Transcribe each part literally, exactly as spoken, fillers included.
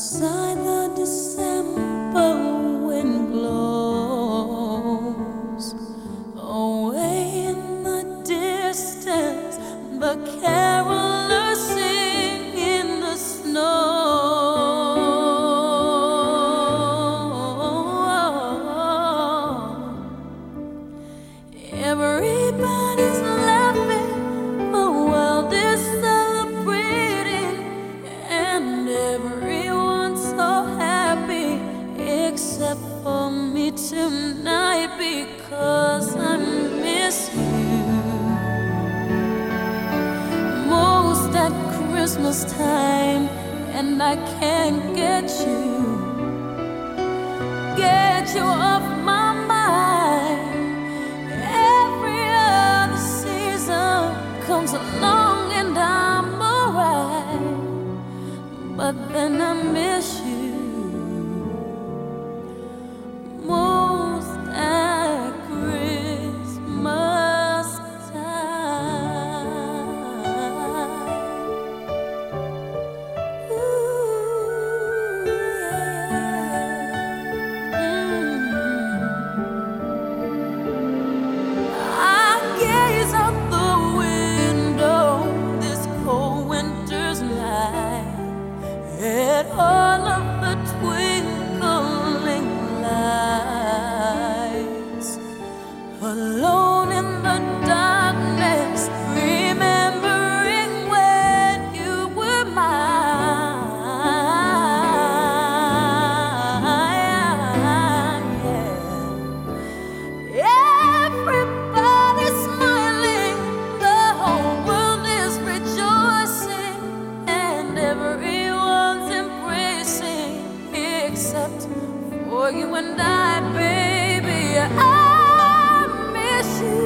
Outside the December wind blows, away in the distance the carolers sing in the snow. Everybody's laughing, the world is celebrating, and everyone's so happy except for me tonight, because I miss you most at Christmas time, and I can't get you, get you off my mind. Every other season comes along and I'm alright, but then I miss you most at Christmas time. Ooh, yeah. Mm. I gaze out the window this cold winter's night at all of the twinkling lights, alone in the darkness, remembering when you were mine. Yeah. Everybody's smiling, the whole world is rejoicing, and everyone's embracing except for you and I, baby. I miss you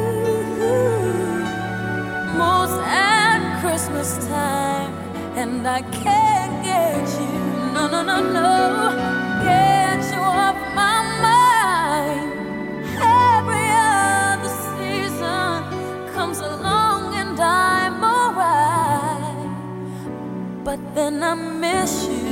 most at Christmas time, and I can't get you, no, no, no, no, get you off my mind. Every other season comes along and I'm alright, but then I miss you